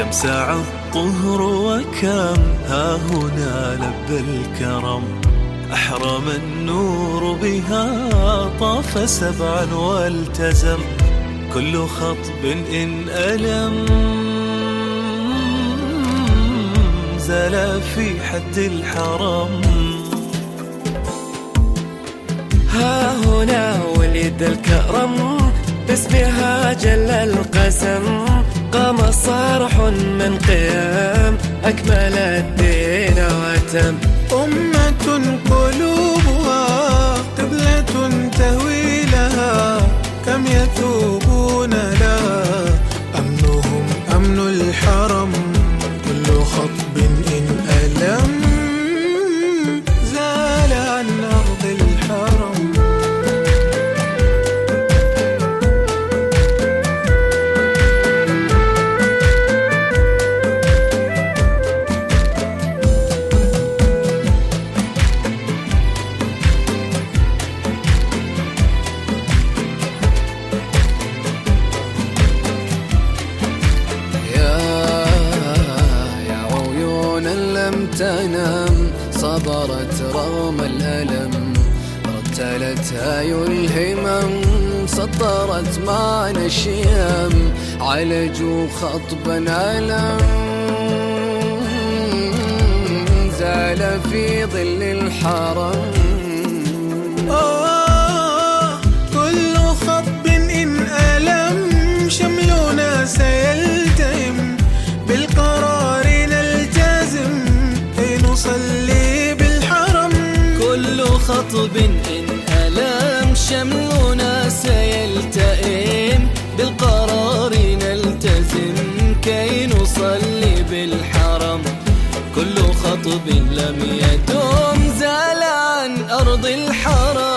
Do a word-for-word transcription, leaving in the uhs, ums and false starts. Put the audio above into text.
كم ساعة الطهر وكم ها هنا لب الكرم، أحرم النور بها طاف سبعا والتزم، كل خطب إن ألم زال في حد الحرم. ها هنا ولد الكرم باسمها جل القسم، قام صرح من قيام أكمل الدين وتم. أمة قلوبها قبلة تهوي لها، كم يثوبون لها أمنهم أمن الحرم، كل خطب إن ألم زال عن أرض الحرم. تنام صبرت رغم الألم، رتلت هاي الهمم سطرت معنا الشيم، عالجوا خطبا ألم زال في ظل الحرم. آه كل خطب إن ألم شملنا سيلتئم، بالقرار نلتزم نصلي بالحرم. كل خطب إن ألم شملنا سيلتئم، بالقرار نلتزم كي نصلي بالحرم. كل خطب لم يدم زال عن أرض الحرم.